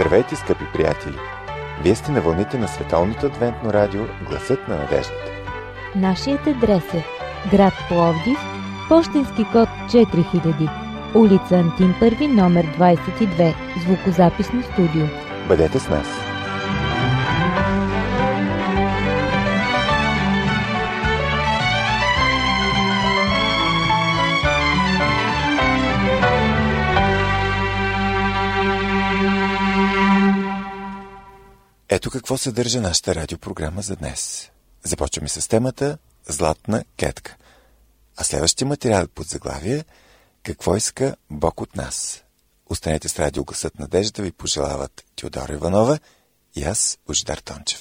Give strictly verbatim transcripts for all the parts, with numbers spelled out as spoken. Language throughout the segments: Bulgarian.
Здравейте, скъпи приятели! Вие сте на вълните на Световното адвентно радио Гласът на надеждата. Нашият адрес е град Пловдив, пощенски код четири хиляди, улица Антим първи, номер двадесет и две, звукозаписно студио. Бъдете с нас! Ето какво съдържа нашата радиопрограма за днес. Започваме с темата Златна кетка. А следващия материал под заглавие Какво иска Бог от нас? Останете с радио Гласът надеждата ви пожелават Теодора Иванова и аз, Божидар Тончев.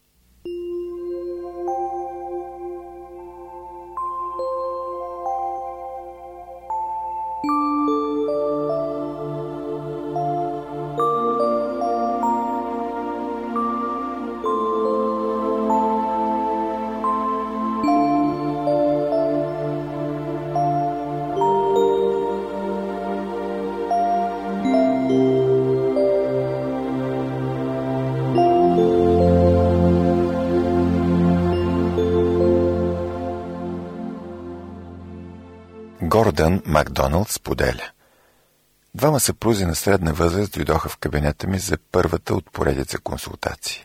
Гордън Макдоналд споделя: Двама съпрузи на средна възраст дойдоха в кабинета ми за първата от поредица консултации.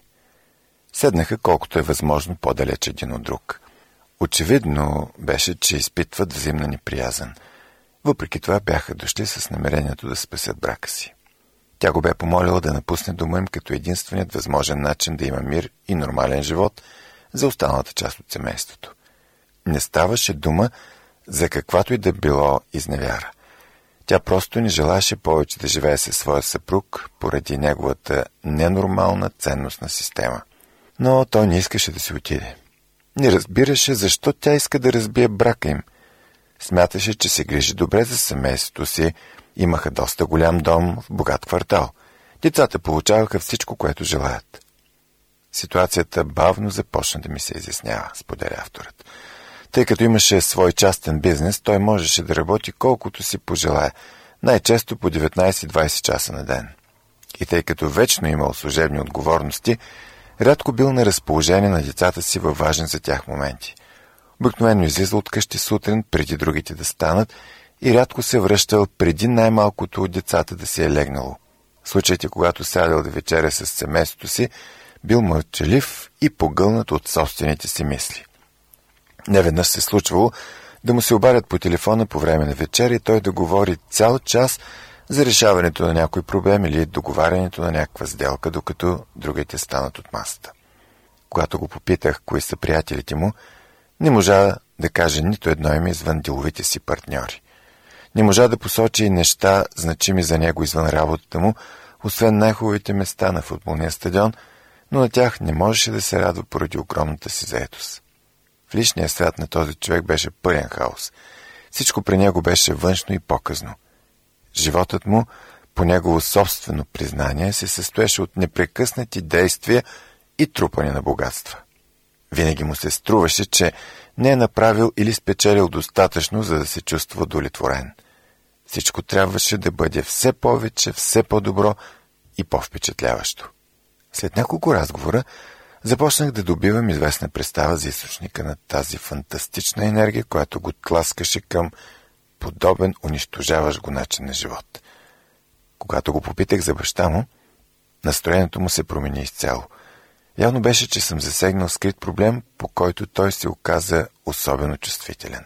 Седнаха колкото е възможно по-далеч един от друг. Очевидно беше, че изпитват взаимна неприязън. Въпреки това бяха дошли с намерението да спасят брака си. Тя го бе помолила да напусне дома им като единственият възможен начин да има мир и нормален живот за останалата част от семейството. Не ставаше дума за каквато и да било изневяра. Тя просто не желаеше повече да живее със своя съпруг поради неговата ненормална ценностна система. Но той не искаше да си отиде. Не разбираше защо тя иска да разбие брака им. Смяташе, че се грижи добре за семейството си, имаха доста голям дом в богат квартал. Децата получаваха всичко, което желаят. Ситуацията бавно започна да ми се изяснява, споделя авторът. Тъй като имаше свой частен бизнес, той можеше да работи колкото си пожелае, най-често по деветнадесет-двадесет часа на ден. И тъй като вечно имал служебни отговорности, рядко бил на разположение на децата си във важен за тях моменти. Обикновено излизал от къщи сутрин, преди другите да станат, и рядко се връщал преди най-малкото от децата да си е легнало. В случаите, когато сядал да вечеря с семейството си, бил мълчалив и погълнат от собствените си мисли. Неведнъж се случвало да му се обадят по телефона по време на вечеря и той да говори цял час за решаването на някой проблем или договарянето на някаква сделка, докато другите станат от масата. Когато го попитах кои са приятелите му, не можа да каже нито едно име извън деловите си партньори. Не можа да посочи неща, значими за него извън работата му, освен най-хубавите места на футболния стадион, но на тях не можеше да се радва поради огромната си заетост. В личния свят на този човек беше пълен хаос. Всичко при него беше външно и показно. Животът му, по негово собствено признание, се състоеше от непрекъснати действия и трупане на богатства. Винаги му се струваше, че не е направил или спечелил достатъчно, за да се чувства удовлетворен. Всичко трябваше да бъде все повече, все по-добро и по-впечатляващо. След няколко разговора започнах да добивам известна представа за източника на тази фантастична енергия, която го тласкаше към подобен унищожаващ го начин на живот. Когато го попитах за баща му, настроението му се промени изцяло. Явно беше, че съм засегнал скрит проблем, по който той се оказа особено чувствителен.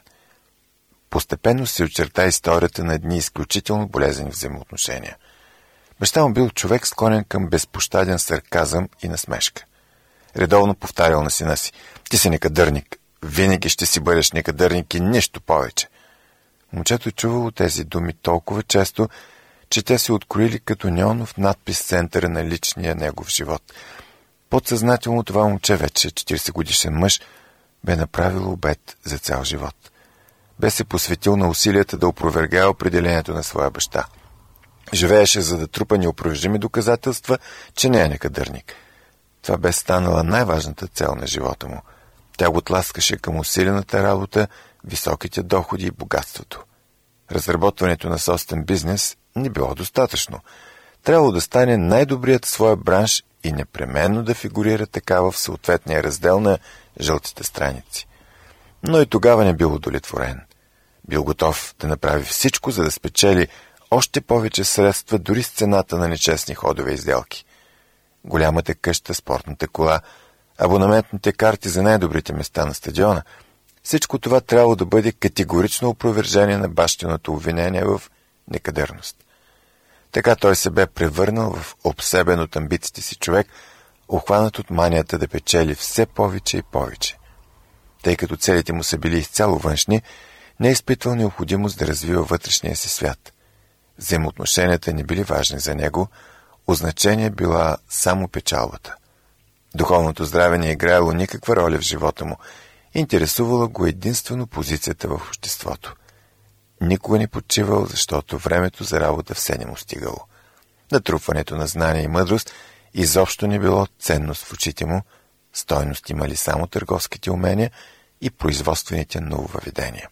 Постепенно се очерта историята на едни изключително болезнени взаимоотношения. Баща му бил човек, склонен към безпощаден сарказъм и насмешка. Редовно повтарял на сина си: ти си некадърник, винаги ще си бъдеш некадърник и нищо повече. Момчето чувало тези думи толкова често, че те се откроили като неонов надпис в центъра на личния негов живот. Подсъзнателно това момче, вече четиридесет годишен мъж, бе направило обет за цял живот. Бе се посветил на усилията да опровергае определението на своя баща. Живееше, за да трупа неопровержими доказателства, че не е некадърник. Това бе станала най-важната цел на живота му. Тя го тласкаше към усилената работа, високите доходи и богатството. Разработването на собствен бизнес не било достатъчно. трябвало да стане най-добрият в своя бранш и непременно да фигурира така в съответния раздел на жълтите страници. Но и тогава не бил удовлетворен. Бил готов да направи всичко, за да спечели още повече средства, дори с цената на нечестни ходове и сделки. Голямата къща, спортната кола, абонаментните карти за най-добрите места на стадиона – всичко това трябвало да бъде категорично опровержение на бащиното обвинение в некадърност. Така той се бе превърнал в обсебен от амбициите си човек, обхванат от манията да печели все повече и повече. Тъй като целите му са били изцяло външни, не е изпитвал необходимост да развива вътрешния си свят. Взаимоотношенията не били важни за него, означение била само печалбата. Духовното здраве не е играело никаква роля в живота му, интересувала го единствено позицията в обществото. Никога не почивал, защото времето за работа все не му стигало. Натрупването на знания и мъдрост изобщо не било ценност в очите му, стойност имали само търговските умения и производствените нововъведения.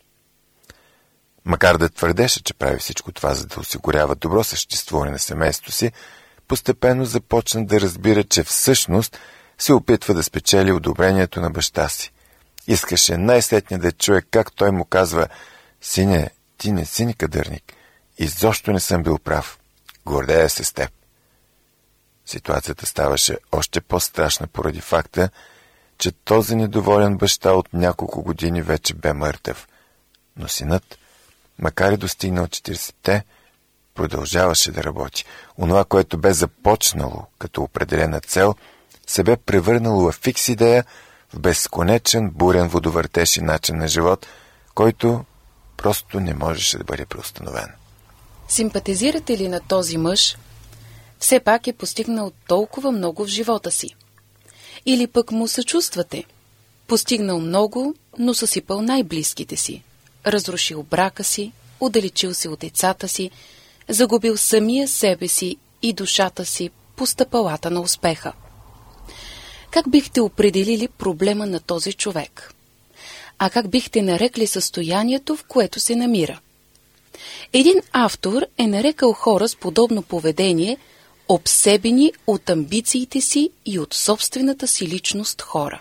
Макар да твърдеше, че прави всичко това, за да осигурява добро съществуване на семейството си, постепенно започна да разбира, че всъщност се опитва да спечели одобрението на баща си. Искаше най-сетне да чуе как той му казва: «Сине, ти не си некадърник. Изобщо не съм бил прав. Гордея се с теб». Ситуацията ставаше още по-страшна поради факта, че този недоволен баща от няколко години вече бе мъртъв. Но синът, макар и достигнал четиридесетте, продължаваше да работи. Онова, което бе започнало като определена цел, се бе превърнало в фикс идея, в безконечен, бурен водовъртеж и начин на живот, който просто не можеше да бъде преустановен. Симпатизирате ли на този мъж? Все пак е постигнал толкова много в живота си. Или пък му съчувствате? Постигнал много, но съсипал най-близките си. Разрушил брака си, отдалечил се от децата си, загубил самия себе си и душата си по стъпалата на успеха. Как бихте определили проблема на този човек? А как бихте нарекли състоянието, в което се намира? Един автор е нарекал хора с подобно поведение обсебени от амбициите си и от собствената си личност хора.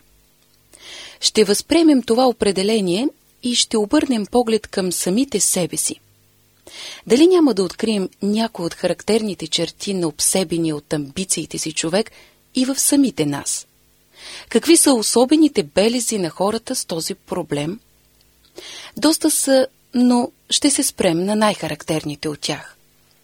Ще възприемем това определение и ще обърнем поглед към самите себе си. Дали няма да открием някои от характерните черти на обсебени от амбициите си човек и в самите нас? Какви са особените белези на хората с този проблем? Доста са, но ще се спрем на най-характерните от тях.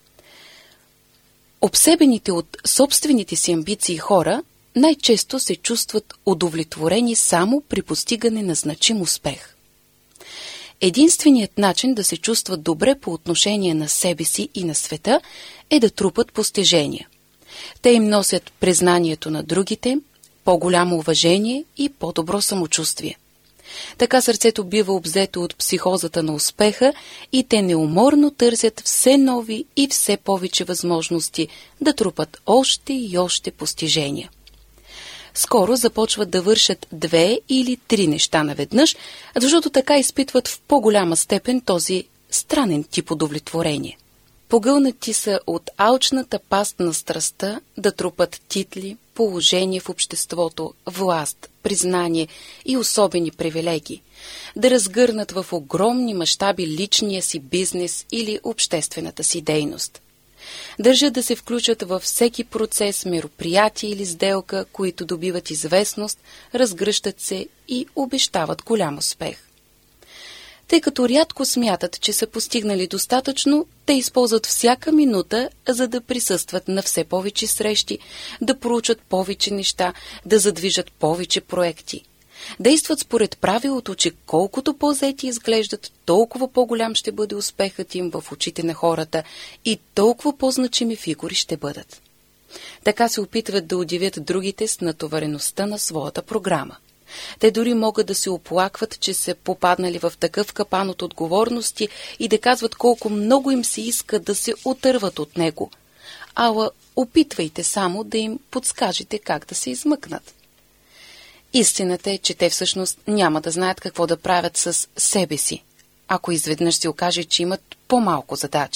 Обсебените от собствените си амбиции хора най-често се чувстват удовлетворени само при постигане на значим успех. Единственият начин да се чувстват добре по отношение на себе си и на света е да трупат постижения. Те им носят признанието на другите, по-голямо уважение и по-добро самочувствие. Така сърцето бива обзето от психозата на успеха и те неуморно търсят все нови и все повече възможности да трупат още и още постижения. Скоро започват да вършат две или три неща наведнъж, защото така изпитват в по-голяма степен този странен тип удовлетворение. Погълнати са от алчната паст на страстта да трупат титли, положение в обществото, власт, признание и особени привилегии, да разгърнат в огромни мащаби личния си бизнес или обществената си дейност. Държат да се включат във всеки процес, мероприятие или сделка, които добиват известност, разгръщат се и обещават голям успех. Тъй като рядко смятат, че са постигнали достатъчно, те използват всяка минута, за да присъстват на все повече срещи, да проучат повече неща, да задвижат повече проекти. Действат според правилото, че колкото по-зети изглеждат, толкова по-голям ще бъде успехът им в очите на хората и толкова по-значими фигури ще бъдат. Така се опитват да удивят другите с натовареността на своята програма. Те дори могат да се оплакват, че са попаднали в такъв капан от отговорности и да казват колко много им се иска да се отърват от него. Ала опитвайте само да им подскажете как да се измъкнат. Истината е, че те всъщност няма да знаят какво да правят с себе си, ако изведнъж се окаже, че имат по-малко задачи.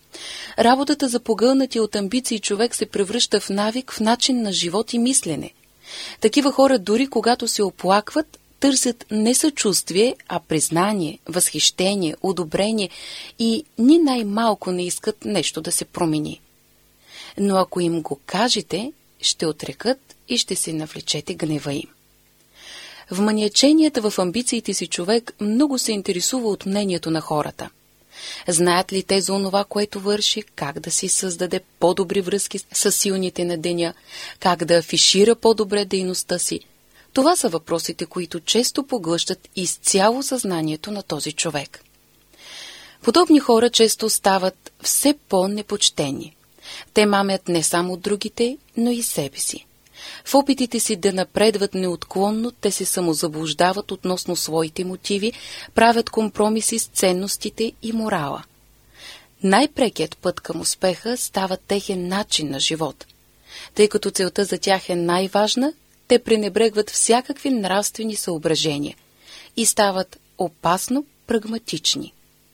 Работата за погълнати от амбиции човек се превръща в навик, в начин на живот и мислене. Такива хора, дори когато се оплакват, търсят не съчувствие, а признание, възхищение, одобрение и ни най-малко не искат нещо да се промени. Но ако им го кажете, ще отрекат и ще се навлечете гнева им. В маниаченията, в амбициите си човек много се интересува от мнението на хората. Знаят ли те за онова, което върши, как да си създаде по-добри връзки с силните на деня, как да афишира по-добре дейността си? Това са въпросите, които често поглъщат изцяло съзнанието на този човек. Подобни хора често стават все по-непочтени. Те мамят не само другите, но и себе си. В опитите си да напредват неотклонно, те се самозаблуждават относно своите мотиви, правят компромиси с ценностите и морала. Най-прекият път към успеха става техен начин на живот. Тъй като целта за тях е най-важна, те пренебрегват всякакви нравствени съображения и стават опасно прагматични.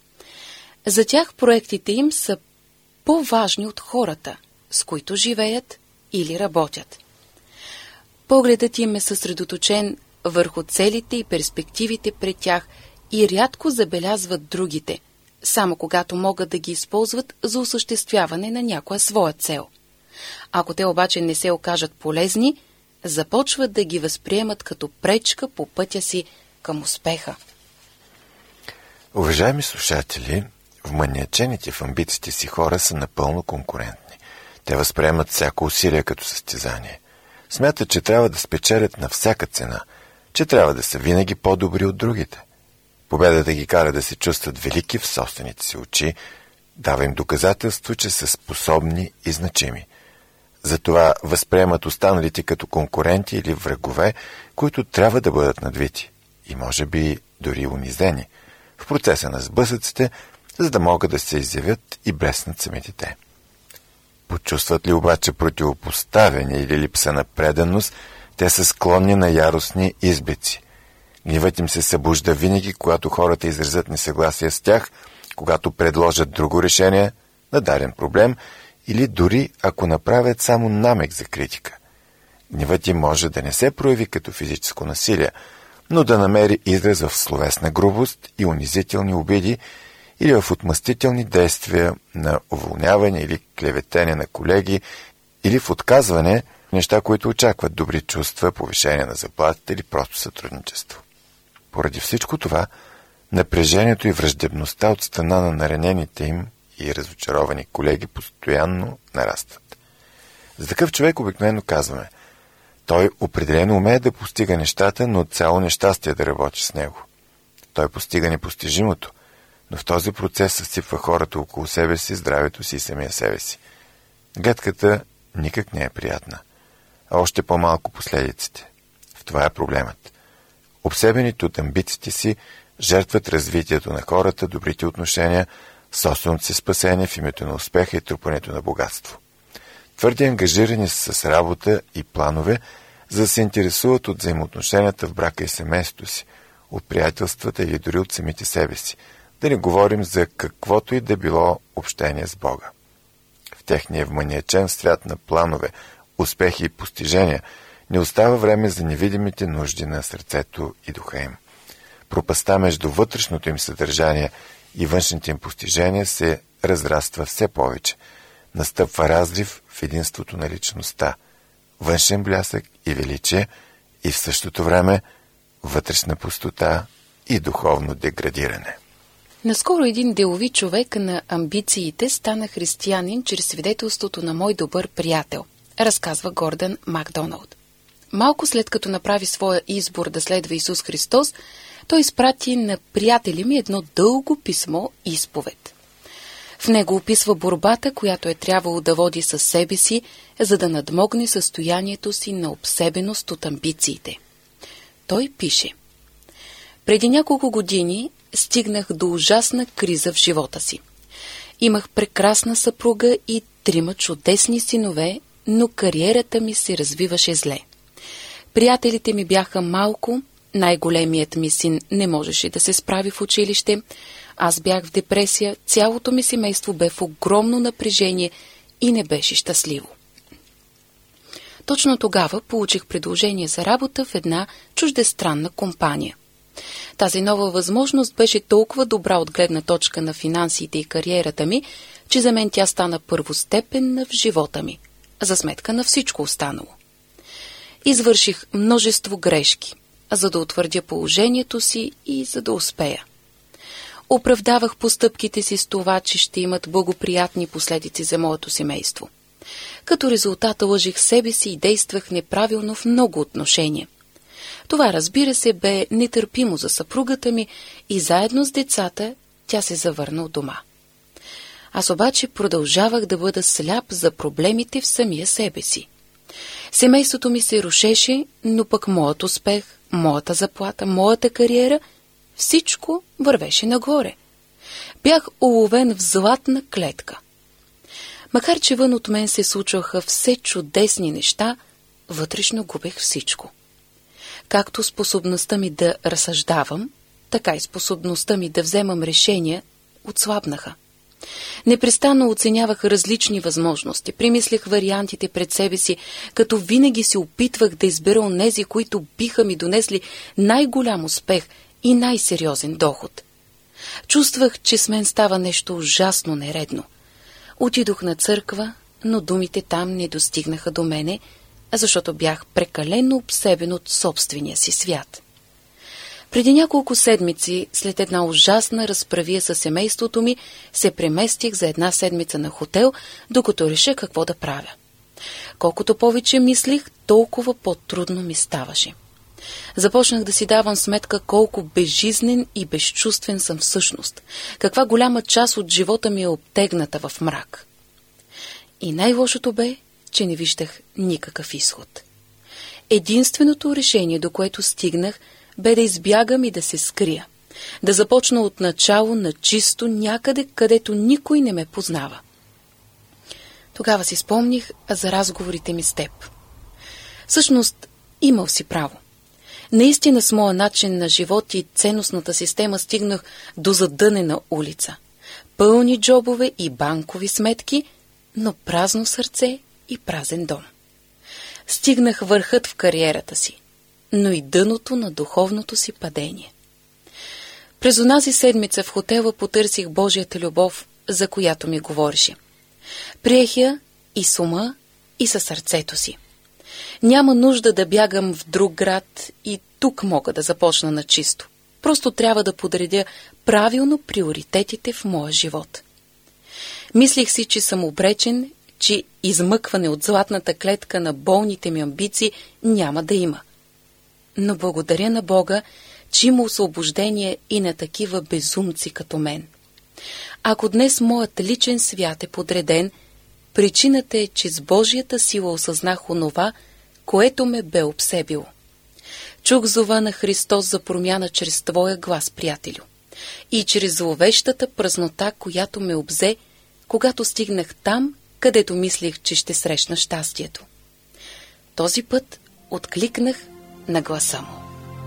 За тях проектите им са по-важни от хората, с които живеят или работят. Погледът им е съсредоточен върху целите и перспективите пред тях и рядко забелязват другите, само когато могат да ги използват за осъществяване на някоя своя цел. Ако те обаче не се окажат полезни, започват да ги възприемат като пречка по пътя си към успеха. Уважаеми слушатели, вманиачените в амбициите си хора са напълно конкурентни. Те възприемат всяко усилие като състезание. Смятат, че трябва да спечелят на всяка цена, че трябва да са винаги по-добри от другите. Победата ги кара да се чувстват велики в собствените си очи, дава им доказателство, че са способни и значими. Затова възприемат останалите като конкуренти или врагове, които трябва да бъдат надвити и може би дори унизени в процеса на сблъсъците, за да могат да се изявят и блеснат самите те. Почувстват ли обаче противопоставяне или липса на преданост, те са склонни на яростни избици. Гневът им се събужда винаги, когато хората изразят несъгласие с тях, когато предложат друго решение на даден проблем или дори ако направят само намек за критика. Гневът им може да не се прояви като физическо насилие, но да намери израз в словесна грубост и унизителни обиди или в отмъстителни действия на уволняване или клеветене на колеги, или в отказване неща, които очакват добри чувства, повишение на заплатите или просто сътрудничество. Поради всичко това, напрежението и враждебността от страна на наранените им и разочаровани колеги постоянно нарастват. За такъв човек обикновено казваме: той определено умее да постига нещата, но цяло нещастие да работи с него. Той постига непостижимото, но в този процес съсипва хората около себе си, здравето си и самия себе си. Гледката никак не е приятна, а още по-малко последиците. В това е проблемът. Обсебените от амбициите си жертват развитието на хората, добрите отношения, собственото си спасение в името на успеха и трупането на богатство. Твърде ангажирани с работа и планове, за да се интересуват от взаимоотношенията в брака и семейството си, от приятелствата или дори от самите себе си, да не говорим за каквото и да било общение с Бога. В техния вманиачен свят на планове, успехи и постижения не остава време за невидимите нужди на сърцето и духа им. Пропастта между вътрешното им съдържание и външните им постижения се разраства все повече. Настъпва разрив в единството на личността, външен блясък и величие и в същото време вътрешна пустота и духовно деградиране. Наскоро един делови човек на амбициите стана християнин чрез свидетелството на мой добър приятел, разказва Гордън Макдоналд. Малко след като направи своя избор да следва Исус Христос, той изпрати на приятели ми едно дълго писмо изповед. В него описва борбата, която е трябвало да води със себе си, за да надмогне състоянието си на обсебеност от амбициите. Той пише: преди няколко години стигнах до ужасна криза в живота си. Имах прекрасна съпруга и трима чудесни синове, но кариерата ми се развиваше зле. Приятелите ми бяха малко, най-големият ми син не можеше да се справи в училище, Аз бях в депресия, цялото ми семейство бе в огромно напрежение и не беше щастливо. Точно тогава получих предложение за работа в една чуждестранна компания. Тази нова възможност беше толкова добра от гледна точка на финансите и кариерата ми, че за мен тя стана първостепенна в живота ми, за сметка на всичко останало. Извърших множество грешки, за да утвърдя положението си и за да успея. Оправдавах постъпките си с това, че ще имат благоприятни последици за моето семейство. Като резултат лъжих себе си и действах неправилно в много отношения. Това, разбира се, бе нетърпимо за съпругата ми и заедно с децата тя се завърна от дома. Аз обаче продължавах да бъда сляп за проблемите в самия себе си. Семейството ми се рушеше, но пък моят успех, моята заплата, моята кариера, всичко вървеше нагоре. Бях уловен в златна клетка. Макар че вън от мен се случваха все чудесни неща, вътрешно губех всичко. Както способността ми да разсъждавам, така и способността ми да вземам решения отслабнаха. Непрестанно оценявах различни възможности, примислих вариантите пред себе си, като винаги се опитвах да избера онези, които биха ми донесли най-голям успех и най-сериозен доход. Чувствах, че с мен става нещо ужасно нередно. Отидох на църква, но думите там не достигнаха до мене, защото бях прекалено обсебен от собствения си свят. Преди няколко седмици, след една ужасна разправия със семейството ми, се преместих за една седмица на хотел, докато реша какво да правя. Колкото повече мислих, толкова по-трудно ми ставаше. Започнах да си давам сметка колко безжизнен и безчувствен съм всъщност, каква голяма част от живота ми е обтегната в мрак. И най-лошото бе, че не виждах никакъв изход. Единственото решение, до което стигнах, бе да избягам и да се скрия, да започна от начало на чисто някъде, където никой не ме познава. Тогава си спомних за разговорите ми с теб. Всъщност, имал си право. Наистина с моя начин на живот и ценностната система стигнах до задънена улица. Пълни джобове и банкови сметки, но празно сърце и празен дом. Стигнах върхът в кариерата си, но и дъното на духовното си падение. През онази седмица в хотела потърсих Божията любов, за която ми говореше. Приех я и с ума, и със сърцето си. Няма нужда да бягам в друг град и тук мога да започна на чисто. Просто трябва да подредя правилно приоритетите в моя живот. Мислих си, че съм обречен, че измъкване от златната клетка на болните ми амбиции няма да има. Но благодаря на Бога, че има освобождение и на такива безумци като мен. Ако днес моят личен свят е подреден, причината е, че с Божията сила осъзнах онова, което ме бе обсебило. Чух зова на Христос за промяна чрез Твоя глас, приятелю, и чрез зловещата празнота, която ме обзе, когато стигнах там, където мислих, че ще срещна щастието. Този път откликнах на гласа му.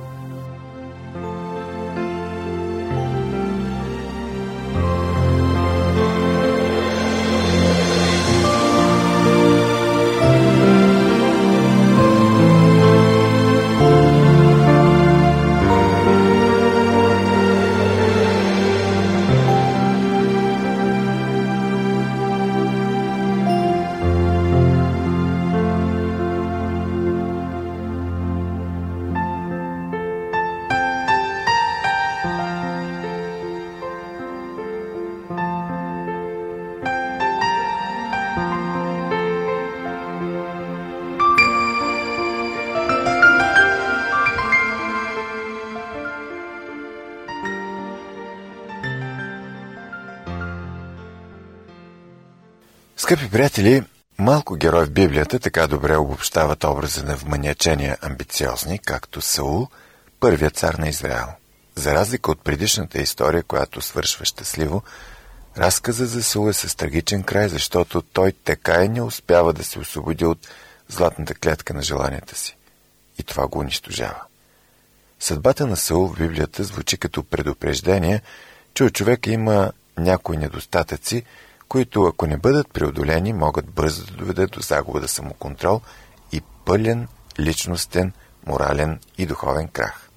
Скъпи приятели, малко герои в Библията така добре обобщават образа на вманиачения амбициозни, както Саул, първият цар на Израел. За разлика от предишната история, която свършва щастливо, разказът за Саул е с трагичен край, защото той така и не успява да се освободи от златната клетка на желанията си. И това го унищожава. Съдбата на Саул в Библията звучи като предупреждение, че у човека има някои недостатъци, които, ако не бъдат преодолени, могат бързо да доведат до загуба на самоконтрол и пълен личностен, морален и духовен крах.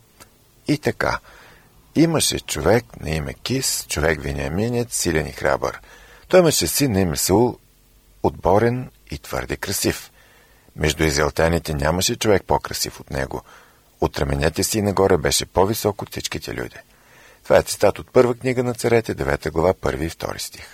И така, имаше човек на име Кис, човек вениаминец, силен и храбър. Той имаше син на име Саул, отборен и твърде красив. Между израелтяните нямаше човек по-красив от него. От раменете си нагоре беше по-висок от всичките люди. Това е цитат от първа книга на царете, девета глава, първи и втори стих.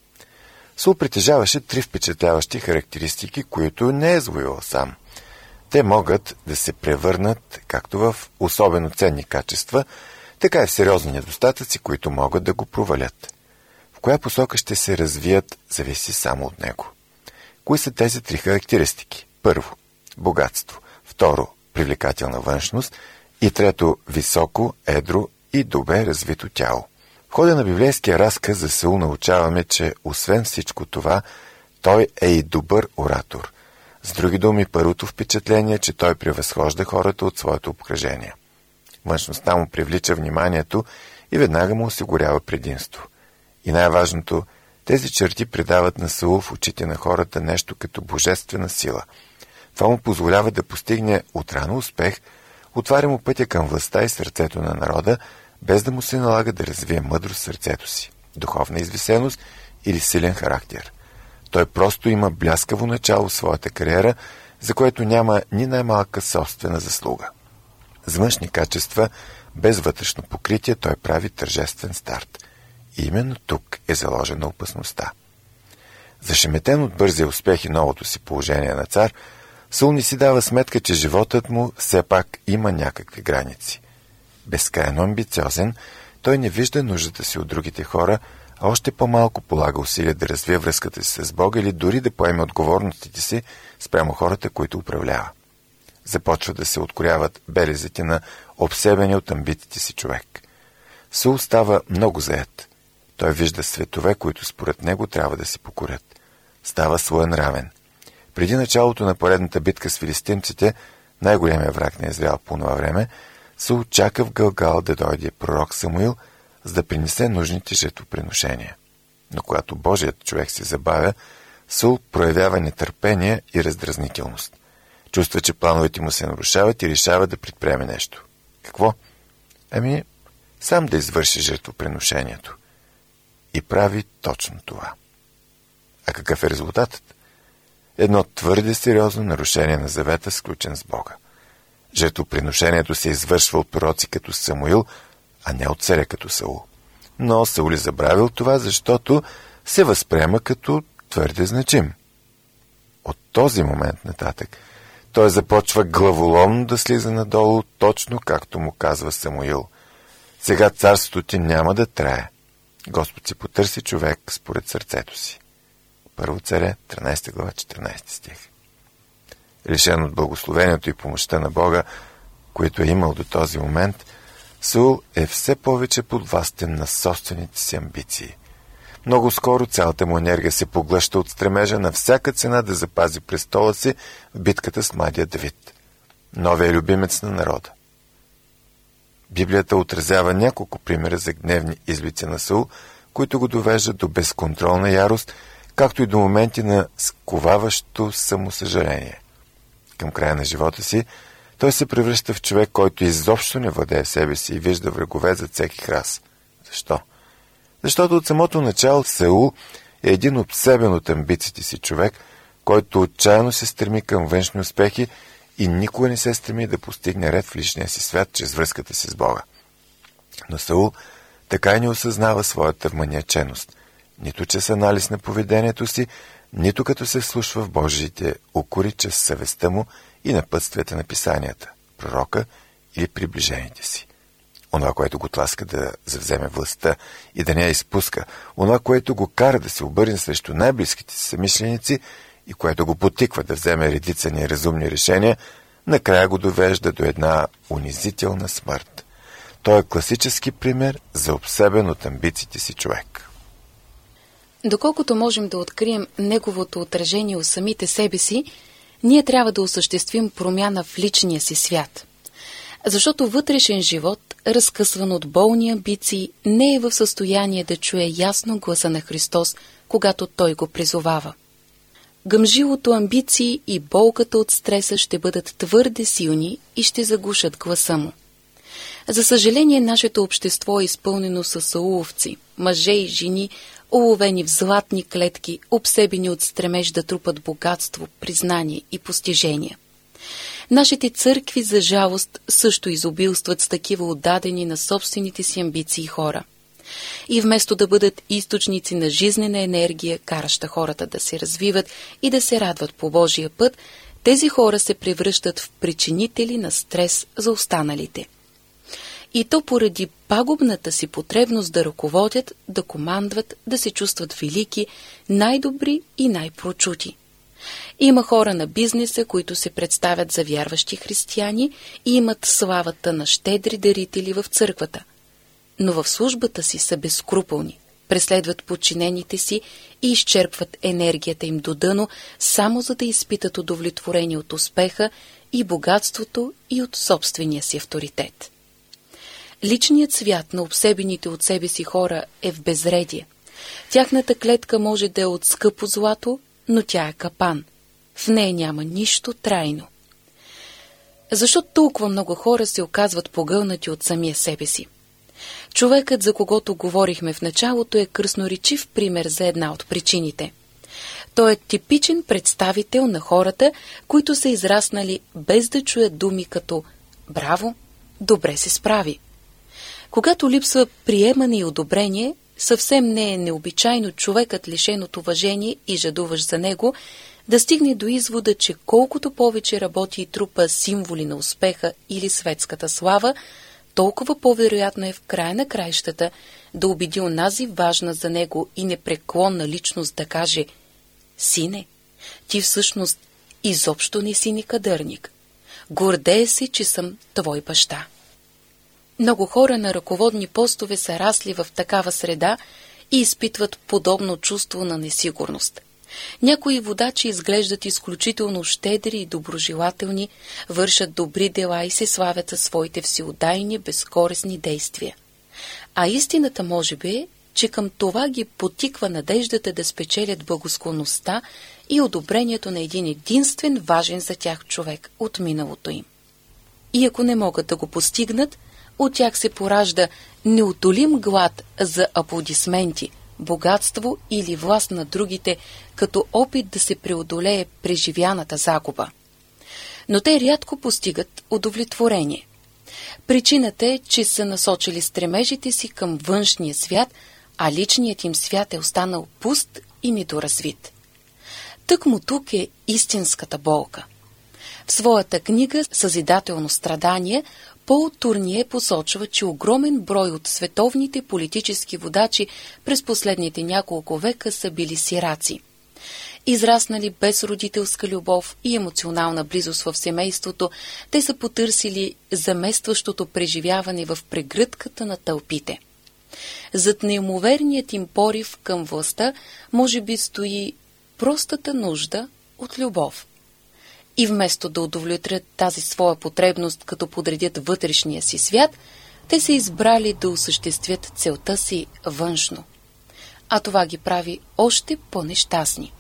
Саул притежаваше три впечатляващи характеристики, които не е завоювал сам. Те могат да се превърнат както в особено ценни качества, така и в сериозни недостатъци, които могат да го провалят. В коя посока ще се развият, зависи само от него. Кои са тези три характеристики? Първо, богатство. Второ, привлекателна външност. И трето, високо, едро и добре развито тяло. В хода на библейския разказ за Саул научаваме, че освен всичко това, той е и добър оратор. С други думи, първото впечатление е, че той превъзхожда хората от своето обкръжение. Външността му привлича вниманието и веднага му осигурява предимство. И най-важното, тези черти придават на Саул в очите на хората нещо като божествена сила. Това му позволява да постигне отрано успех, отваря му пътя към властта и сърцето на народа, без да му се налага да развие мъдрост в сърцето си, духовна извисеност или силен характер. Той просто има бляскаво начало в своята кариера, за което няма ни най-малка собствена заслуга. С външни качества, без вътрешно покритие, той прави тържествен старт. И именно тук е заложена опасността. Зашеметен от бързия успех и новото си положение на цар, Саул не си дава сметка, че животът му все пак има някакви граници. Безкрайно амбициозен, той не вижда нуждата си от другите хора, а още по-малко полага усилия да развие връзката си с Бога или дори да поеме отговорностите си спрямо хората, които управлява. Започва да се откоряват белезите на обсебени от амбициите си човек. Саул става много заед. Той вижда светове, които според него трябва да се покорят. Става своенравен. Преди началото на поредната битка с филистимците, най-големия враг на Израел по това време, Саул чака в Галгал да дойде пророк Самуил, за да принесе нужните жертвоприношения. Но когато Божият човек се забавя, Саул проявява нетърпение и раздразнителност. Чувства, че плановете му се нарушават и решава да предприеме нещо. Какво? Ами, сам да извърши жертвоприношението. И прави точно това. А какъв е резултатът? Едно твърде сериозно нарушение на завета, сключен с Бога. Жертвоприношението се извършва от пророци като Самуил, а не от царя като Саул. Но Саул е забравил това, защото се възприема като твърде значим. От този момент нататък той започва главоломно да слиза надолу, точно както му казва Самуил. Сега царството ти няма да трае. Господ си потърси човек според сърцето си. Първо царе, тринадесета глава, четиринадесети стих. Лишен от благословението и помощта на Бога, които е имал до този момент, Саул е все повече подвластен на собствените си амбиции. Много скоро цялата му енергия се поглъща от стремежа на всяка цена да запази престола си в битката с младия Давид, новия любимец на народа. Библията отразява няколко примера за гневни излици на Саул, които го довеждат до безконтролна ярост, както и до моменти на сковаващо самосъжаление. Към края на живота си той се превръща в човек, който изобщо не владее себе си и вижда врагове за всеки храс. Защо? Защото от самото начало Саул е един обсебен от амбициите си човек, който отчаяно се стреми към външни успехи и никога не се стреми да постигне ред в личния си свят чрез връзката си с Бога. Но Саул така и не осъзнава своята вманиаченост, нито чрез анализ на поведението си, нито като се вслушва в Божиите укори чрез съвестта му и напътствията на писанията, пророка или приближените си. Онова, което го тласка да завземе властта и да не я изпуска, онова, което го кара да се обърне срещу най-близките си съмишленици и което го потиква да вземе редица неразумни решения, накрая го довежда до една унизителна смърт. Той е класически пример за обсебен от амбициите си човек. Доколкото можем да открием неговото отражение у самите себе си, ние трябва да осъществим промяна в личния си свят. Защото вътрешен живот разкъсван от болни амбиции, не е в състояние да чуе ясно гласа на Христос, когато Той го призовава. Гъмжилото амбиции и болката от стреса ще бъдат твърде силни и ще заглушат гласа му. За съжаление, нашето общество е изпълнено с сауловци, мъже и жени, уловени в златни клетки, обсебени от стремеж да трупат богатство, признание и постижения. Нашите църкви, за жалост, също изобилстват с такива отдадени на собствените си амбиции хора. И вместо да бъдат източници на жизнена енергия, караща хората да се развиват и да се радват по Божия път, тези хора се превръщат в причинители на стрес за останалите. И то поради пагубната си потребност да ръководят, да командват, да се чувстват велики, най-добри и най-прочути. Има хора на бизнеса, които се представят за вярващи християни и имат славата на щедри дарители в църквата. Но в службата си са безскрупулни, преследват подчинените си и изчерпват енергията им до дъно, само за да изпитат удовлетворение от успеха и богатството и от собствения си авторитет. Личният свят на обсебените от себе си хора е в безредие. Тяхната клетка може да е от скъпо злато, но тя е капан. В нея няма нищо трайно. Защо толкова много хора се оказват погълнати от самия себе си? Човекът, за когото говорихме в началото, е красноречив пример за една от причините. Той е типичен представител на хората, които са израснали без да чуят думи като «Браво! Добре се справи!». Когато липсва приемане и одобрение, съвсем не е необичайно човекът, лишен от уважение и жадуваш за него, да стигне до извода, че колкото повече работи и трупа символи на успеха или светската слава, толкова по-вероятно е в края на краищата да убеди онази важна за него и непреклонна личност да каже: «Сине, ти всъщност изобщо не си никадърник. Гордея се, че съм твой баща». Много хора на ръководни постове са расли в такава среда и изпитват подобно чувство на несигурност. Някои водачи изглеждат изключително щедри и доброжелателни, вършат добри дела и се славят със своите всеотдайни, безкористни действия. А истината може би е, че към това ги потиква надеждата да спечелят благосклонността и одобрението на един единствен важен за тях човек от миналото им. И ако не могат да го постигнат, от тях се поражда неутолим глад за аплодисменти, богатство или власт на другите, като опит да се преодолее преживяната загуба. Но те рядко постигат удовлетворение. Причината е, че са насочили стремежите си към външния свят, а личният им свят е останал пуст и недоразвит. Тъкмо тук е истинската болка. В своята книга «Съзидателно страдание» Пол Турние посочва, че огромен брой от световните политически водачи през последните няколко века са били сираци. Израснали без родителска любов и емоционална близост в семейството, те са потърсили заместващото преживяване в прегръдката на тълпите. Зад неимоверният им порив към властта може би стои простата нужда от любов. И вместо да удовлетворят тази своя потребност, като подредят вътрешния си свят, те са избрали да осъществят целта си външно. А това ги прави още по-нещастни.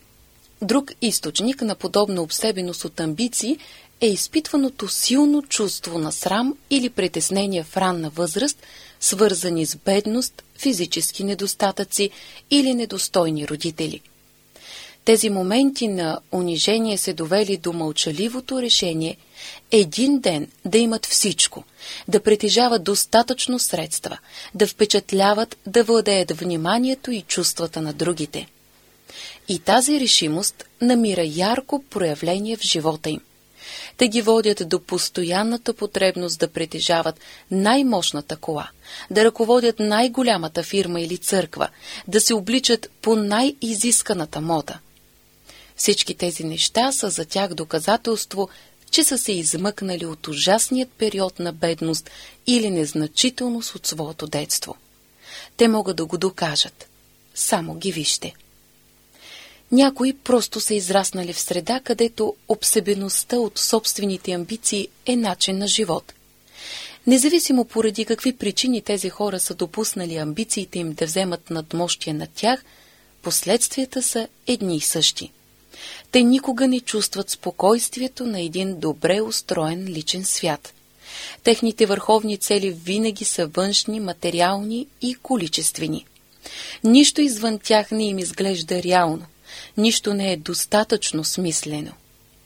Друг източник на подобна обсебеност от амбиции е изпитваното силно чувство на срам или притеснение в ранна възраст, свързани с бедност, физически недостатъци или недостойни родители. Тези моменти на унижение се довели до мълчаливото решение един ден да имат всичко, да притежават достатъчно средства, да впечатляват, да владеят вниманието и чувствата на другите. И тази решимост намира ярко проявление в живота им. Те ги водят до постоянната потребност да притежават най-мощната кола, да ръководят най-голямата фирма или църква, да се обличат по най-изисканата мода. Всички тези неща са за тях доказателство, че са се измъкнали от ужасният период на бедност или незначителност от своето детство. Те могат да го докажат. Само ги вижте. Някои просто са израснали в среда, където обсебеността от собствените амбиции е начин на живот. Независимо поради какви причини тези хора са допуснали амбициите им да вземат надмощие над тях, последствията са едни и същи. Те никога не чувстват спокойствието на един добре устроен личен свят. Техните върховни цели винаги са външни, материални и количествени. Нищо извън тях не им изглежда реално, нищо не е достатъчно смислено.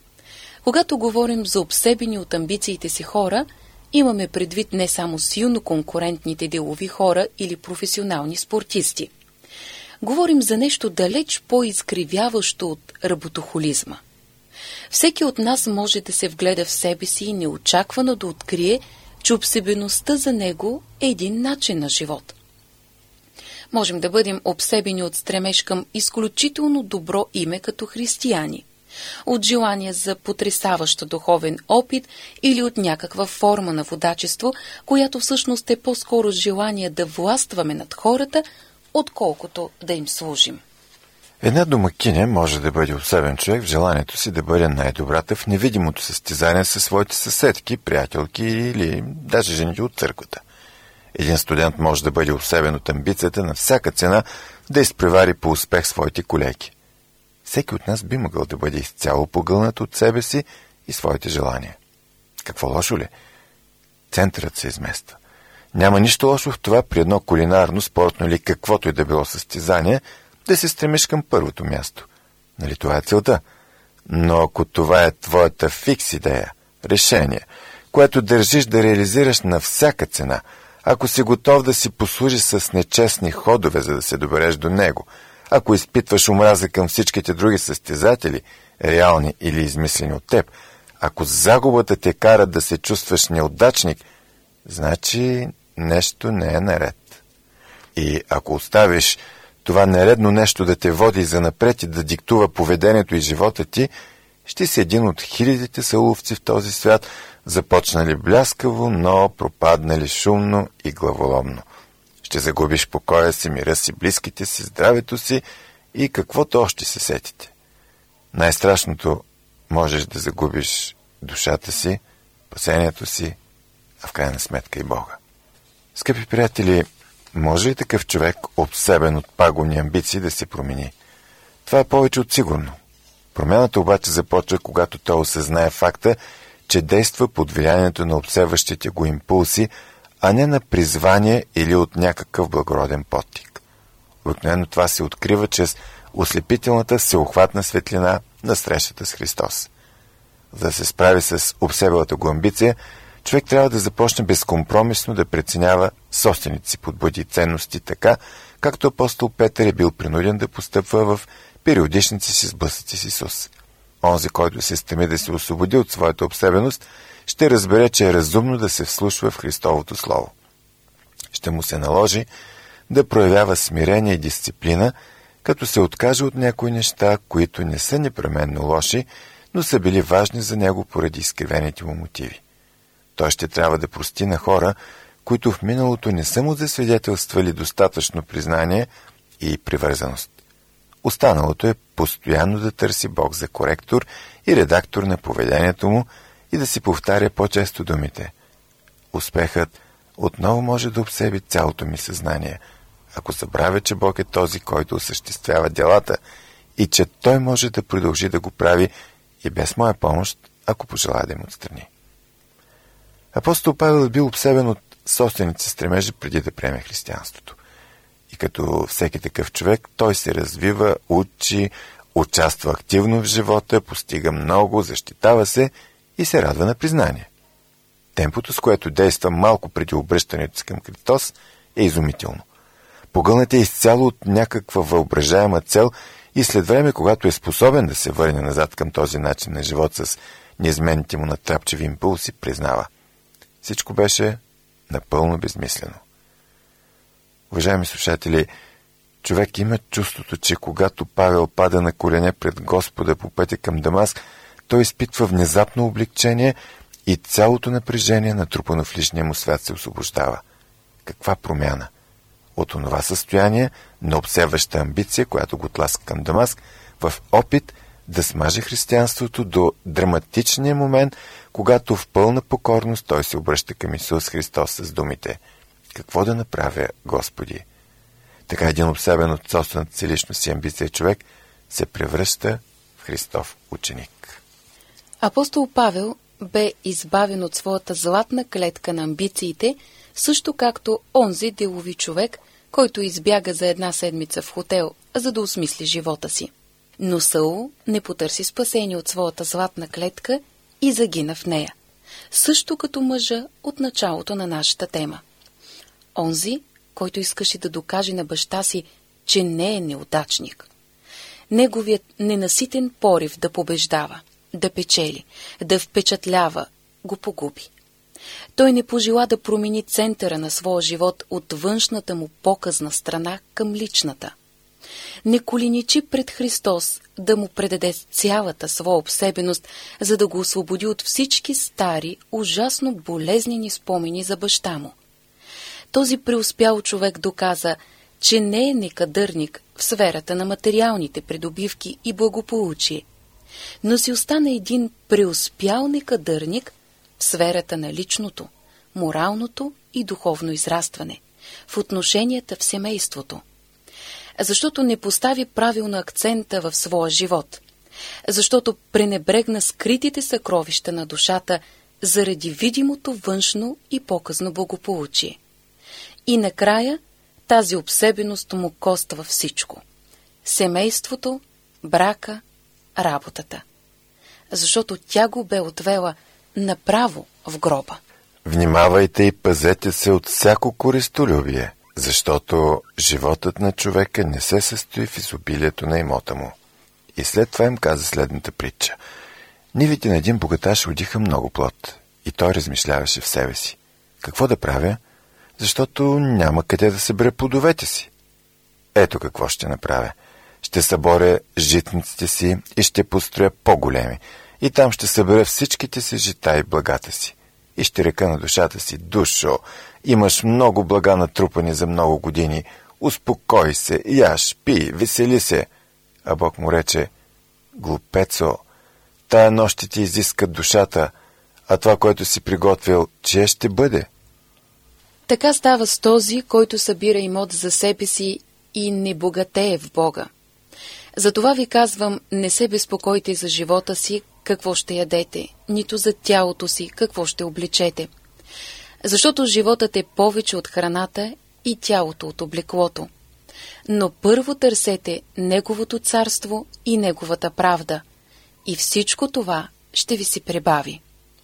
Когато говорим за обсебени от амбициите си хора, имаме предвид не само силно конкурентните делови хора или професионални спортисти. Говорим за нещо далеч по-изкривяващо от работохолизма. Всеки от нас може да се вгледа в себе си и неочаквано да открие, че обсебеността за него е един начин на живот. Можем да бъдем обсебени от стремеж към изключително добро име като християни, от желание за потресаващ духовен опит или от някаква форма на водачество, която всъщност е по-скоро желание да властваме над хората, отколкото да им служим. Една домакиня може да бъде обсебен човек в желанието си да бъде най-добрата в невидимото състезание със своите съседки, приятелки или даже жените от църквата. Един студент може да бъде обсебен от амбицията на всяка цена да изпревари по успех своите колеги. Всеки от нас би могъл да бъде изцяло погълнат от себе си и своите желания. Какво лошо ли? Центърът се измества. Няма нищо лошо в това при едно кулинарно, спортно или каквото и да било състезание да се стремиш към първото място. Нали това е целта? Но ако това е твоята фикс идея, решение, което държиш да реализираш на всяка цена, ако си готов да си послужиш с нечестни ходове, за да се добереш до него, ако изпитваш омраза към всичките други състезатели, реални или измислени от теб, ако загубата те кара да се чувстваш неудачник, значи нещо не е наред. И ако оставиш това нередно нещо да те води занапред и да диктува поведението и живота ти, ще си един от хилядите сауловци в този свят, започнали бляскаво, но пропаднали шумно и главоломно. Ще загубиш покоя си, мира си, близките си, здравето си и каквото още се сетите. Най-страшното, можеш да загубиш душата си, спасението си, а в крайна сметка и Бога. Скъпи приятели, може ли такъв човек, обсебен от пагубни амбиции, да се промени? Това е повече от сигурно. Промяната обаче започва, когато той осъзнае факта, че действа под влиянието на обсебващите го импулси, а не на призвание или от някакъв благороден подтик. Обикновено това се открива чрез ослепителната всеохватна светлина на срещата с Христос. За да се справи с обсебелата го амбиция, човек трябва да започне безкомпромисно да преценява собствените си подбуди и ценности така, както апостол Петър е бил принуден да постъпва в периодичните си сблъсъци с Исус. Онзи, който се стреми да се освободи от своята обсебеност, ще разбере, че е разумно да се вслушва в Христовото Слово. Ще му се наложи да проявява смирение и дисциплина, като се откаже от някои неща, които не са непременно лоши, но са били важни за него поради изкривените му мотиви. Той ще трябва да прости на хора, които в миналото не са му засвидетелствали достатъчно признание и привързаност. Останалото е постоянно да търси Бог за коректор и редактор на поведението му и да си повтаря по-често думите. Успехът отново може да обсеби цялото ми съзнание, ако забравя, че Бог е този, който осъществява делата и че Той може да продължи да го прави и без моя помощ, ако пожелая да им отстрани. Апостол Павел е бил обсебен от собствените стремежи преди да приеме християнството. И като всеки такъв човек, той се развива, учи, участва активно в живота, постига много, защитава се и се радва на признание. Темпото, с което действа малко преди обръщането си към Христос, е изумително. Погълнат е изцяло от някаква въображаема цел и след време, когато е способен да се върне назад към този начин на живот с неизменните му натрапчеви импулси, признава. Всичко беше напълно безмислено. Уважаеми слушатели, човек има чувството, че когато Павел пада на колене пред Господа по пътя към Дамаск, той изпитва внезапно облегчение и цялото напрежение, натрупано в личния му свят, се освобождава. Каква промяна! От онова състояние на обсебваща амбиция, която го тласка към Дамаск, в опит да смаже християнството до драматичния момент, когато в пълна покорност той се обръща към Исус Христос с думите: какво да направя, Господи? Така един обсебен от собствената си личност и амбиция човек се превръща в Христов ученик. Апостол Павел бе избавен от своята златна клетка на амбициите, също както онзи делови човек, който избяга за една седмица в хотел, за да осмисли живота си. Но Саул не потърси спасение от своята златна клетка и загина в нея, също като мъжа от началото на нашата тема. Онзи, който искаше да докаже на баща си, че не е неудачник. Неговият ненаситен порив да побеждава, да печели, да впечатлява, го погуби. Той не пожела да промени центъра на своя живот от външната му показна страна към личната. Не коленичи пред Христос да му предаде цялата своя обсебеност, за да го освободи от всички стари, ужасно болезнени спомени за баща му. Този преуспял човек доказа, че не е некадърник в сферата на материалните придобивки и благополучие, но си остана един преуспял некадърник в сферата на личното, моралното и духовно израстване, в отношенията в семейството. Защото не постави правилно акцента в своя живот, защото пренебрегна скритите съкровища на душата заради видимото външно и показно благополучие. И накрая тази обсебеност му коства всичко – семейството, брака, работата. Защото тя го бе отвела направо в гроба. Внимавайте и пазете се от всяко користолюбие, защото животът на човека не се състои в изобилието на имота му. И след това им каза следната притча. Нивите на един богаташ родиха много плод и той размишляваше в себе си: какво да правя, защото няма къде да събера плодовете си. Ето какво ще направя. Ще съборя житниците си и ще построя по-големи. И там ще събера всичките си жита и благата си. И ще река на душата си: душо, имаш много блага натрупани за много години. Успокой се, яш, пи, весели се. А Бог му рече: глупецо, тая нощ ще ти изискат душата, а това, което си приготвил, чие ще бъде? Така става с този, който събира имот за себе си и не богатее в Бога. Затова ви казвам, не се безпокойте за живота си, какво ще ядете, нито за тялото си, какво ще облечете. Защото животът е повече от храната и тялото от облеклото. Но първо търсете Неговото царство и Неговата правда, и всичко това ще ви се прибави.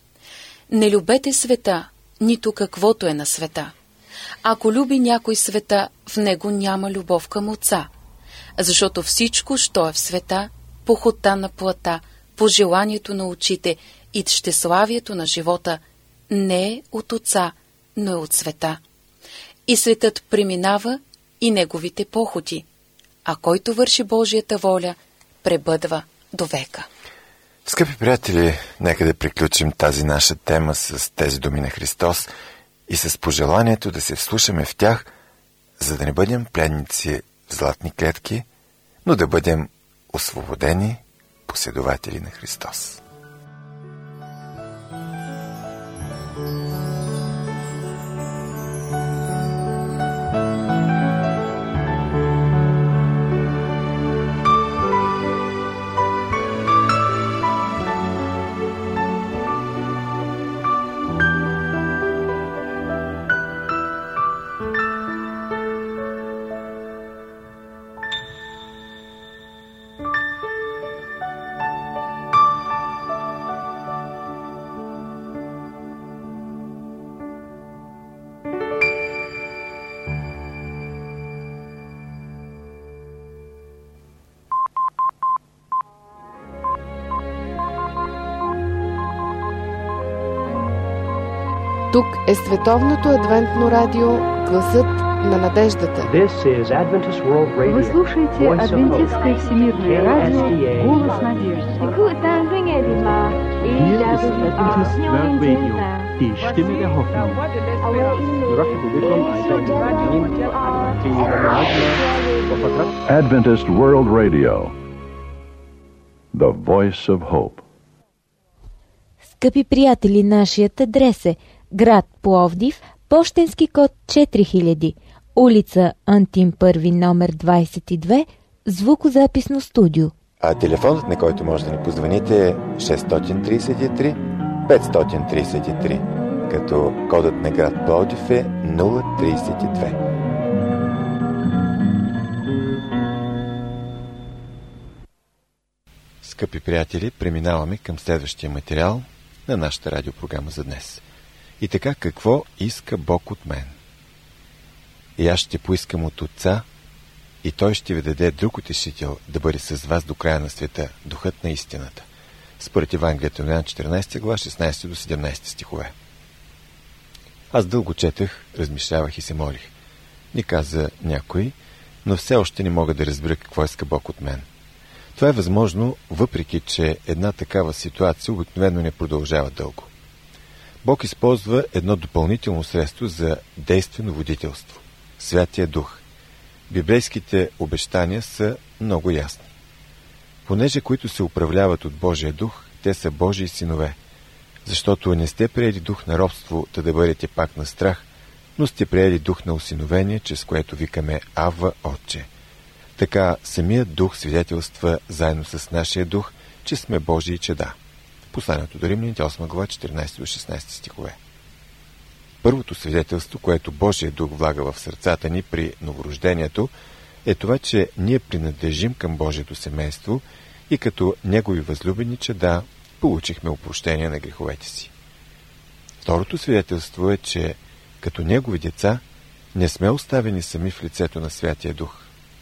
Не любете света, нито каквото е на света. Ако люби някой света, в него няма любов към Отца, защото всичко, що е в света, похота на плътта, пожеланието на очите и тщеславието на живота, не е от Отца, но е от света. И светът преминава и неговите похоти, а който върши Божията воля, пребъдва до века. Скъпи приятели, нека да приключим тази наша тема с тези думи на Христос и с пожеланието да се вслушаме в тях, за да не бъдем пленници в златни клетки, но да бъдем освободени последователи на Христос. Тук е Световното адвентно радио, гласът на надеждата. Вы слушаете Адвентистское всемирное радио, голос надежды. Die Stimme der Hoffnung. Adventist World Radio. The Voice of Hope. Скъпи приятели, нашият адрес е град Пловдив, пощенски код четири хиляди, улица Антим първи, номер двадесет и две, звукозаписно студио. А телефонът, на който може да ни позвоните, е шест три три пет три три, като кодът на град Пловдив е нула тридесет и две. Скъпи приятели, преминаваме към следващия материал на нашата радиопрограма за днес. И така, какво иска Бог от мен? И аз ще поискам от Отца, и Той ще ви даде друг утешител да бъде с вас до края на света, духът на истината. Според Евангелието на Йоан, четиринадесета глава, шестнадесети до седемнадесети стихове. Аз дълго четах, размишлявах и се молих. Ни каза някой, но все още не мога да разбера какво иска Бог от мен. Това е възможно, въпреки че една такава ситуация обикновено не продължава дълго. Бог използва едно допълнително средство за действено водителство – Святия Дух. Библейските обещания са много ясни. Понеже които се управляват от Божия Дух, те са Божии синове, защото не сте приели дух на робство, да да бъдете пак на страх, но сте приели дух на усиновение, чрез което викаме Авва, Отче. Така самият дух свидетелства заедно с нашия дух, че сме Божии чеда. Посланието до Римляните, осма глава, четиринадесети до шестнадесети стихове. Първото свидетелство, което Божия дух влага в сърцата ни при новорождението, е това, че ние принадлежим към Божието семейство и като Негови възлюбени чеда получихме опрощение на греховете си. Второто свидетелство е, че като Негови деца не сме оставени сами в лицето на Святия Дух.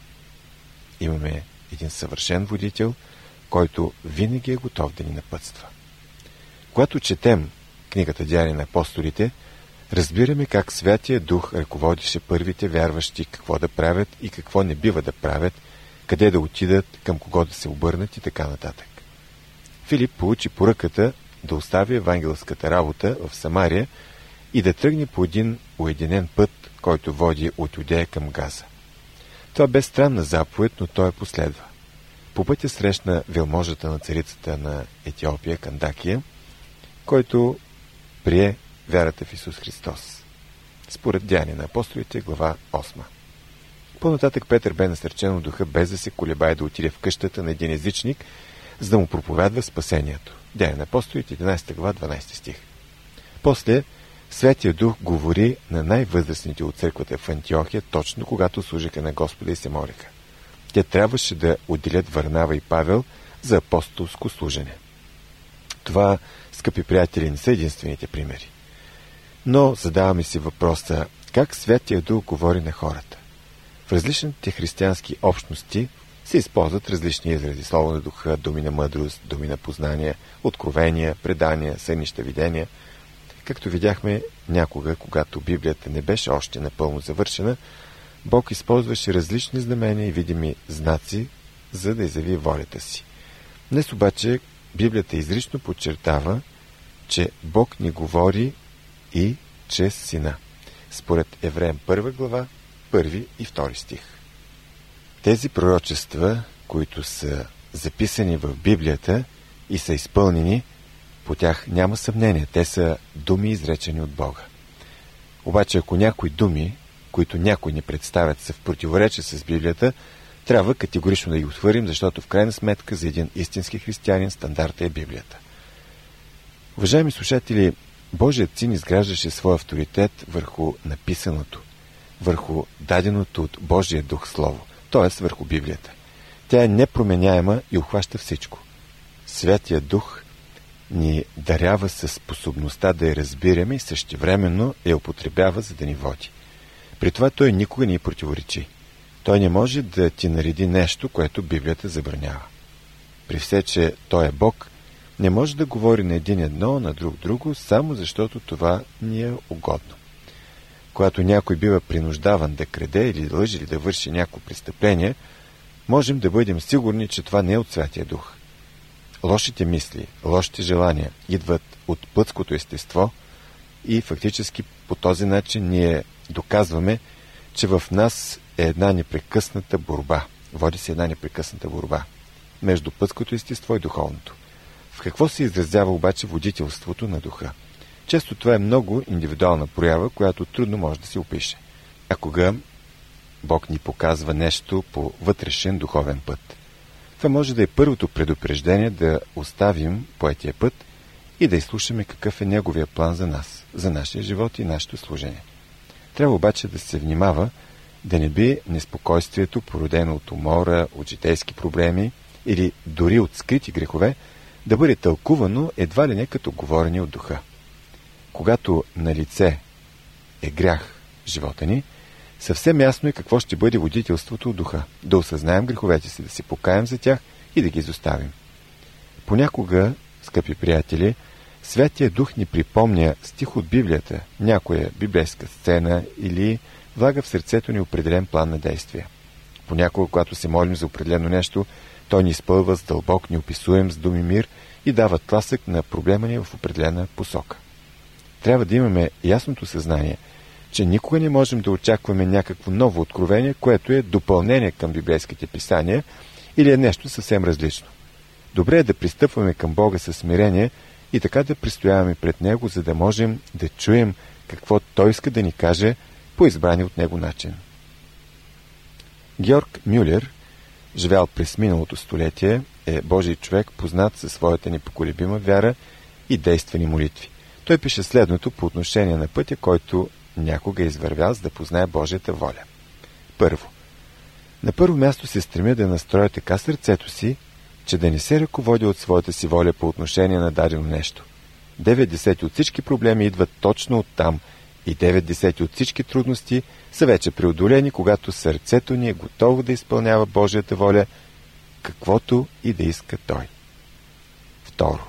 Имаме един съвършен водител, който винаги е готов да ни напътства. Когато четем книгата Деяния на апостолите, разбираме как Святия Дух ръководише първите вярващи какво да правят и какво не бива да правят, къде да отидат, към кого да се обърнат и така нататък. Филип получи поръката да остави евангелската работа в Самария и да тръгне по един уединен път, който води от Юдея към Газа. Това бе странна заповед, но той я последва. По пътя срещна велможата на царицата на Етиопия, Кандакия, който прие вярата в Исус Христос. Според Деяния на апостолите, глава осма. По-нататък Петър бе насърчен от духа, без да се колебае да отиде в къщата на един езичник, за да му проповядва спасението. Деяния на апостолите, единадесета глава, дванадесети стих. После Святия Дух говори на най-възрастните от църквата в Антиохия, точно когато служиха на Господа и се молиха. Те трябваше да отделят Варнава и Павел за апостолско служене. Това, скъпи приятели, не са единствените примери. Но задаваме си въпроса, как Святия Дух говори на хората? В различните християнски общности се използват различни изрази: слово на духа, думи на мъдрост, думи на познание, откровения, предания, сънища, видения. Както видяхме някога, когато Библията не беше още напълно завършена, Бог използваше различни знамения и видими знаци, за да изяви волята си. Днес обаче Библията изрично подчертава, че Бог ни говори и чрез Сина. Според Евреям първа глава, първи и втори стих. Тези пророчества, които са записани в Библията и са изпълнени, по тях няма съмнение. Те са думи, изречени от Бога. Обаче, ако някои думи, които някои ни представят, са в противоречие с Библията, трябва категорично да ги отхвърлим, защото в крайна сметка за един истински християнин стандарта е Библията. Уважаеми слушатели, Божият Син изграждаше своя авторитет върху написаното, върху даденото от Божия Дух Слово, т.е. върху Библията. Тя е непроменяема и обхваща всичко. Святия Дух ни дарява със способността да я разбираме и същевременно я употребява, за да ни води. При това той никога не й противоречи. Той не може да ти нареди нещо, което Библията забранява. При все, че той е Бог, не може да говори на един едно, на друг друго, само защото това ни е угодно. Когато някой бива принуждаван да краде или да лъже или да върши някакво престъпление, можем да бъдем сигурни, че това не е от Святия Дух. Лошите мисли, лошите желания идват от плътското естество и фактически по този начин ние доказваме, че в нас е една непрекъсната борба. Води се една непрекъсната борба. между плътското естество и духовното. В какво се изразява обаче водителството на духа? Често това е много индивидуална проява, която трудно може да се опише. Някога Бог ни показва нещо по вътрешен духовен път. Това може да е първото предупреждение да оставим поетия път и да изслушаме какъв е Неговия план за нас, за нашия живот и нашето служение. Трябва обаче да се внимава да не би неспокойствието, породено от умора, от житейски проблеми или дори от скрити грехове, да бъде тълкувано едва ли не като говорене от духа. Когато на лице е грях в живота ни, съвсем ясно е какво ще бъде водителството от духа. Да осъзнаем греховете си, да се покаем за тях и да ги изоставим. Понякога, скъпи приятели, Святия Дух ни припомня стих от Библията, някоя библейска сцена или влага в сърцето ни определен план на действие. Понякога, когато се молим за определено нещо, той ни изпълва с дълбок, неописуем с думи мир и дава тласък на проблема ни в определена посока. Трябва да имаме ясното съзнание, че никога не можем да очакваме някакво ново откровение, което е допълнение към библейските писания или е нещо съвсем различно. Добре е да пристъпваме към Бога със смирение и така да престояваме пред Него, за да можем да чуем какво Той иска да ни каже по избрани от Него начин. Георг Мюлер, живял през миналото столетие, е Божий човек, познат със своята непоколебима вяра и действени молитви. Той пише следното по отношение на пътя, който някога е извървял, за да познае Божията воля. Първо. На първо място се стремя да настроя така сърцето си, че да не се ръководя от своята си воля по отношение на дадено нещо. Девет десети от всички проблеми идват точно оттам и девет десети от всички трудности са вече преодолени, когато сърцето ни е готово да изпълнява Божията воля, каквото и да иска Той. Второ.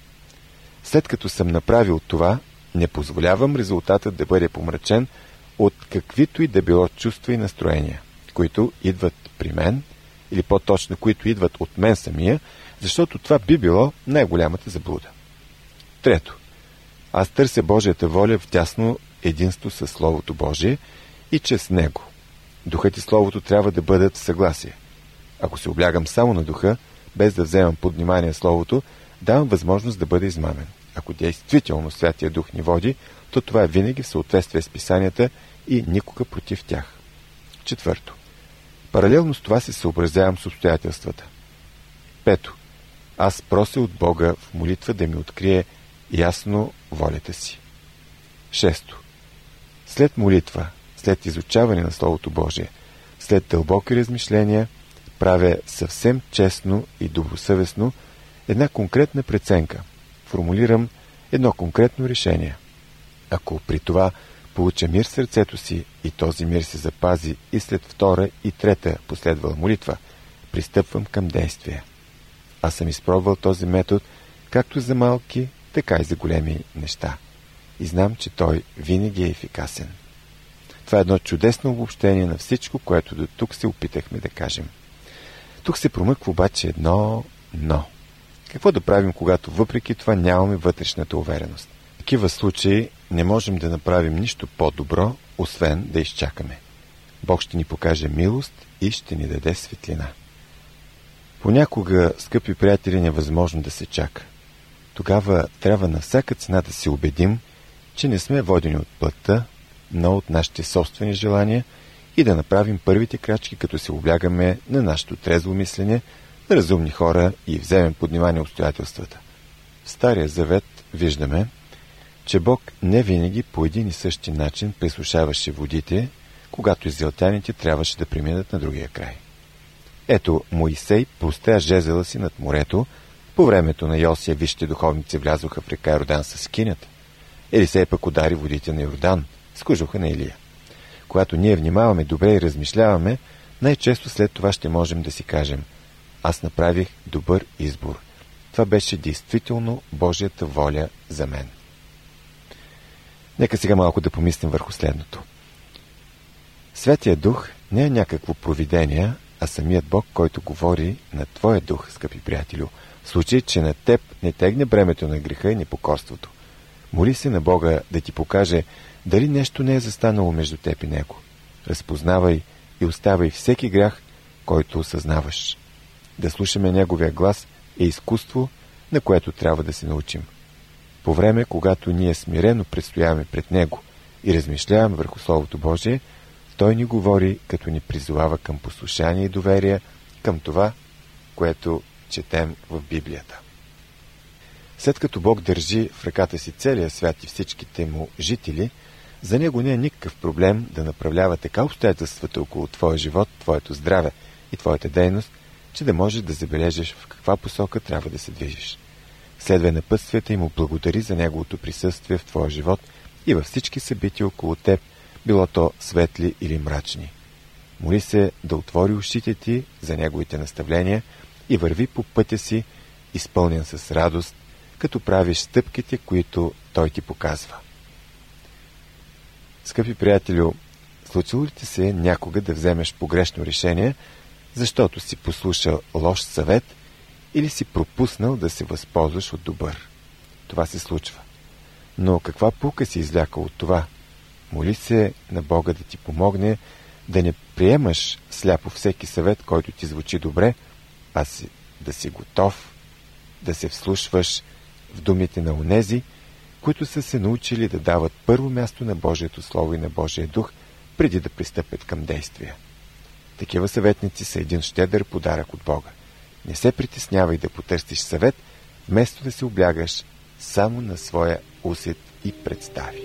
След като съм направил това, не позволявам резултатът да бъде помрачен от каквито и да било чувства и настроения, които идват при мен, или по-точно, които идват от мен самия, защото това би било най-голямата заблуда. Трето. Аз търся Божията воля в тясно единство със Словото Божие и чрез Него. Духът и Словото трябва да бъдат в съгласие. Ако се облягам само на Духа, без да вземам под внимание Словото, давам възможност да бъда измамен. Ако действително Святия Дух ни води, то това е винаги в съответствие с Писанията и никога против тях. Четвърто. Паралелно с това се съобразявам с обстоятелствата. Пето. Аз прося от Бога в молитва да ми открие ясно волята си. Шесто. След молитва, след изучаване на Словото Божие, след дълбоки размишления, правя съвсем честно и добросъвестно една конкретна преценка. Формулирам едно конкретно решение. Ако при това получа мир в сърцето си и този мир се запази и след втора и трета последвала молитва, пристъпвам към действие. Аз съм изпробвал този метод както за малки, така и за големи неща. И знам, че той винаги е ефикасен. Това е едно чудесно обобщение на всичко, което до тук се опитахме да кажем. Тук се промъква обаче едно но. Какво да правим, когато въпреки това нямаме вътрешната увереност? В такива случаи не можем да направим нищо по-добро, освен да изчакаме. Бог ще ни покаже милост и ще ни даде светлина. Понякога, скъпи приятели, е невъзможно да се чака. Тогава трябва на всяка цена да се убедим, че не сме водени от плътта, но от нашите собствени желания и да направим първите крачки, като се облягаме на нашето трезво мислене, на разумни хора и вземем под внимание обстоятелствата. В Стария Завет виждаме, че Бог не винаги по един и същи начин пресушаваше водите, когато израелтяните трябваше да преминат на другия край. Ето, Моисей простя жезела си над морето, по времето на Йосия висшите духовници влязоха в река Йордан с кинята. Елисей пък удари водите на Йордан с кожуха на Илия. Когато ние внимаваме добре и размишляваме, най-често след това ще можем да си кажем: аз направих добър избор. Това беше действително Божията воля за мен. Нека сега малко да помислим върху следното. Святия Дух не е някакво провидение, а самият Бог, който говори на твоя дух, скъпи приятелю, в случай, че на теб не тегне бремето на греха и непокорството. Моли се на Бога да ти покаже дали нещо не е застанало между теб и Него. Разпознавай и оставай всеки грях, който осъзнаваш. Да слушаме Неговия глас е изкуство, на което трябва да се научим. По време, когато ние смирено предстояваме пред Него и размишляваме върху Словото Божие, Той ни говори, като ни призовава към послушание и доверие към това, което четем в Библията. След като Бог държи в ръката си целия свят и всичките му жители, за Него не е никакъв проблем да направлява така обстоятелствата около твоя живот, твоето здраве и твоята дейност, че да можеш да забележиш в каква посока трябва да се движиш. Следвай напътствията и му благодари за Неговото присъствие в твоя живот и във всички събития около теб, било то светли или мрачни. Моли се да отвори ушите ти за Неговите наставления и върви по пътя си, изпълнен с радост, като правиш стъпките, които Той ти показва. Скъпи приятелю, случило ли ти се някога да вземеш погрешно решение, защото си послушал лош съвет или си пропуснал да се възползваш от добър? Това се случва. Но каква пулка си извлякал от това? Моли се на Бога да ти помогне да не приемаш сляпо всеки съвет, който ти звучи добре, а си, да си готов да се вслушваш в думите на онези, които са се научили да дават първо място на Божието Слово и на Божия Дух, преди да пристъпят към действия. Такива съветници са един щедър подарък от Бога. Не се притеснявай да потърсиш съвет, вместо да се облягаш само на своя усет и представи.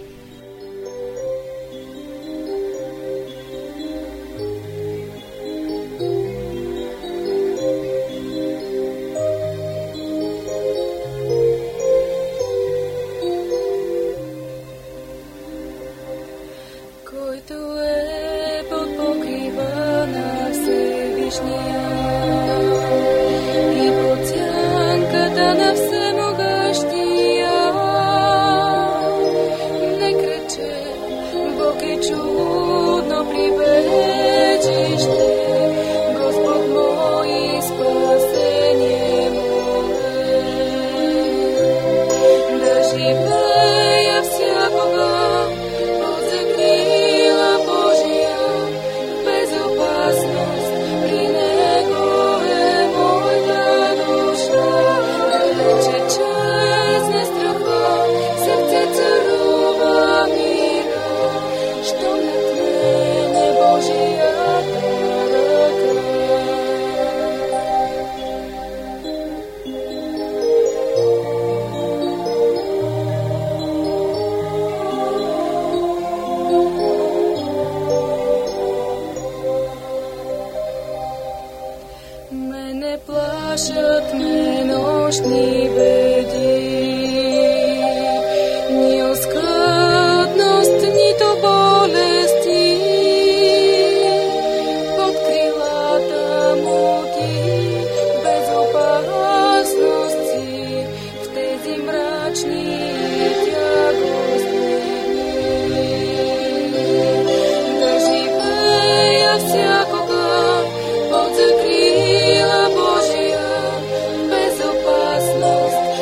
Под закрила Божия, безопасност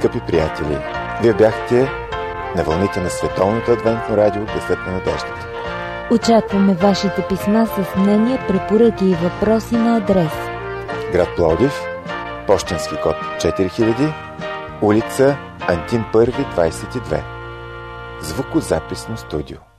Скъпи приятели, вие бяхте на вълните на Световното адвентно радио Гласът на надеждата. Очакваме вашите писма с мнения, препоръки и въпроси на адрес: град Пловдив, пощенски код четири хиляди, улица Антим първи, двайсет и две. Звукозаписно студио.